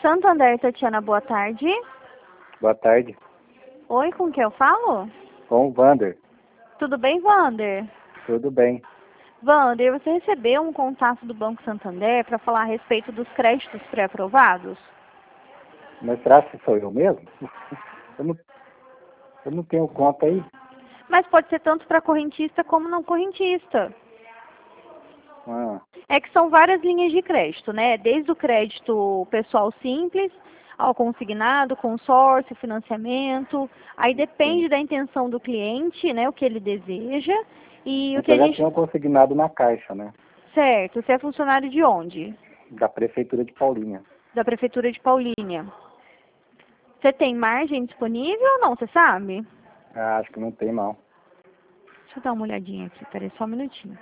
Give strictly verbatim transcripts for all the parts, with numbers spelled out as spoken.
Santander, Tatiana, boa tarde. Boa tarde. Oi, com quem eu falo? Com o Vander. Tudo bem, Vander? Tudo bem. Vander, você recebeu um contato do Banco Santander para falar a respeito dos créditos pré-aprovados? Mas será que sou eu mesmo? Eu não, eu não tenho conta aí. Mas pode ser tanto para correntista como não correntista. Ah, É que são várias linhas de crédito, né? Desde o crédito pessoal simples ao consignado, consórcio, financiamento. Aí depende sim. da intenção do cliente, né? O que ele deseja. E o Mas que a eu já gente... tinha consignado na Caixa, né? Certo. Você é funcionário de onde? Da Prefeitura de Paulinha. Da Prefeitura de Paulínia. Você tem margem disponível ou não? Você sabe? Ah, acho que não tem, não. Deixa eu dar uma olhadinha aqui. Peraí, só um minutinho.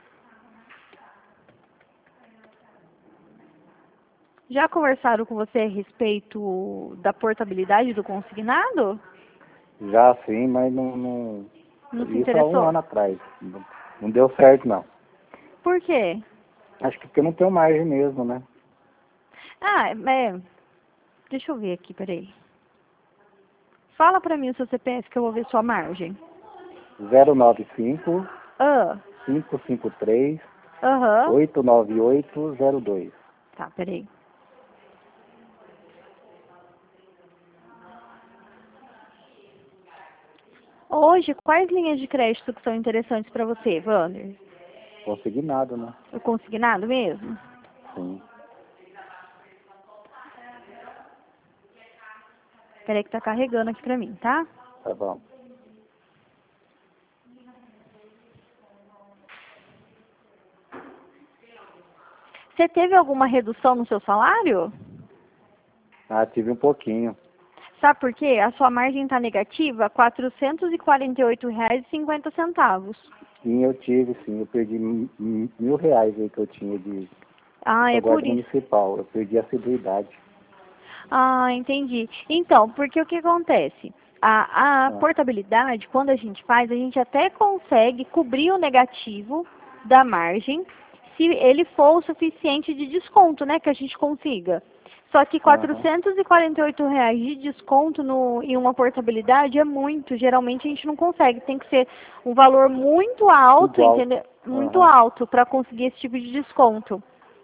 Já conversaram com você a respeito da portabilidade do consignado? Já sim, mas não... não... Não se Isso há um interessou? ano atrás. Não, não deu certo, não. Por quê? Acho que porque eu não tenho margem mesmo, né? Ah, é... Deixa eu ver aqui, peraí. Fala pra mim o seu C P F que eu vou ver sua margem. zero nove cinco, Ah, cinco cinco três, aham. oito nove oito zero dois. Tá, peraí. Hoje, quais linhas de crédito que são interessantes pra você, Wander? Consignado, né? O consignado mesmo? Sim. Peraí que tá carregando aqui pra mim, tá? Tá bom. Você teve alguma redução no seu salário? Ah, tive um pouquinho. Sabe por quê? A sua margem está negativa quatrocentos e quarenta e oito reais e cinquenta centavos. Sim, eu tive, sim. Eu perdi mi- mi- mil reais aí que eu tinha de Ah, é por guarda isso. municipal. Eu perdi a assiduidade. Ah, entendi. Então, porque o que acontece? A, a Ah, portabilidade, quando a gente faz, a gente até consegue cobrir o negativo da margem, se ele for o suficiente de desconto, né, que a gente consiga. Só que aham. quatrocentos e quarenta e oito reais de desconto no, em uma portabilidade é muito. Geralmente a gente não consegue. Tem que ser um valor muito alto, Igual. entendeu? Muito Aham. alto para conseguir esse tipo de desconto.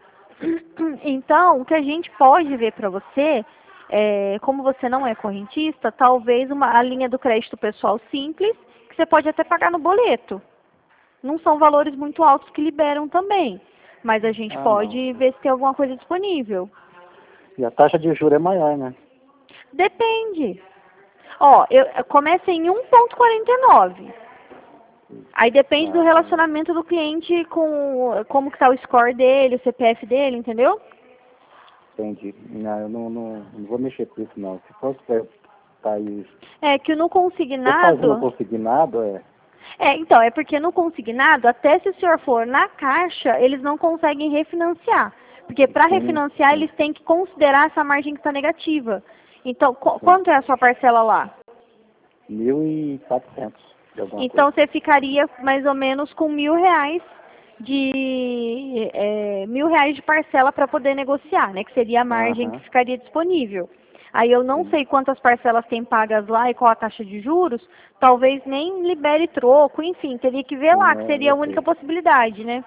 Então, o que a gente pode ver para você, é, como você não é correntista, talvez uma, a linha do crédito pessoal simples, que você pode até pagar no boleto. Não são valores muito altos que liberam também, mas a gente Ah, não. pode ver se tem alguma coisa disponível. E a taxa de juros é maior, né? Depende. Ó, eu, começa em um vírgula quarenta e nove. Aí depende do Ah, tá. relacionamento do cliente com como que tá o score dele, o C P F dele, entendeu? Entendi. Não, eu não, não, não vou mexer com isso, não. Se fosse para estar aí... É que no Eu fazendo consignado... consignado, é... É, então, é porque no consignado, até se o senhor for na caixa, eles não conseguem refinanciar. Porque para Sim, refinanciar, sim, eles têm que considerar essa margem que está negativa. Então, qu- sim. quanto é a sua parcela lá? Mil e quatrocentos de alguma Então, coisa. você ficaria mais ou menos com mil reais de é, mil reais de parcela para poder negociar, né? Que seria a margem que Aham, ficaria disponível. Aí eu não sim. sei quantas parcelas tem pagas lá e qual a taxa de juros, talvez nem libere troco, enfim, teria que ver Sim, lá, que é, seria a eu única sei. possibilidade, né?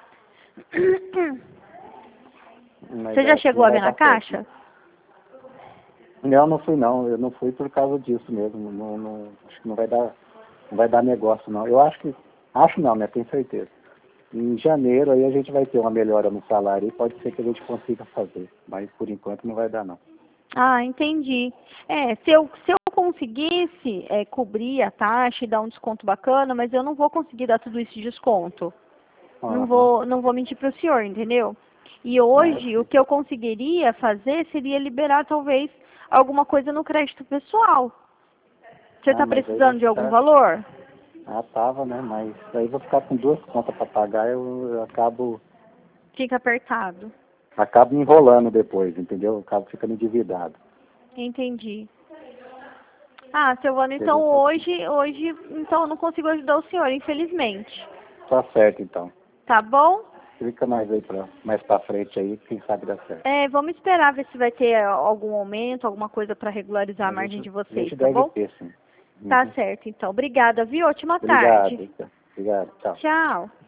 Mas Você já acho que chegou não a vai ver na dar certo, não. caixa? Não, não fui não. Eu não fui por causa disso mesmo. Não, não, acho que não vai dar, não vai dar negócio não. Eu acho que, acho não, né? Tenho certeza. Em janeiro aí a gente vai ter uma melhora no salário e pode ser que a gente consiga fazer. Mas por enquanto não vai dar não. Ah, entendi. É, se eu, se eu conseguisse é, cobrir a taxa e dar um desconto bacana, mas eu não vou conseguir dar tudo isso de desconto. Não Aham. vou, não vou mentir para o senhor, entendeu? E Ah, eu hoje, o sei. que eu conseguiria fazer seria liberar, talvez, alguma coisa no crédito pessoal. Você Ah, está mas aí vai precisando de algum ficar. valor? Ah, tava, né? Mas aí vou ficar com duas contas para pagar, eu, eu acabo, Fica apertado. acabo me enrolando depois, entendeu? Eu acabo ficando endividado. Entendi. Ah, Silvana, então Seria só assim. hoje, hoje, então eu não consigo ajudar o senhor, infelizmente. Tá certo então. Tá bom? explica mais aí pra, mais pra frente aí, quem sabe dá certo. É, vamos esperar ver se vai ter algum aumento, alguma coisa para regularizar a, a margem gente, de vocês, a gente tá deve bom? ter, sim. Tá Uhum. certo, então. Obrigada, viu? Ótima Obrigado, tarde. obrigado, tchau. Tchau.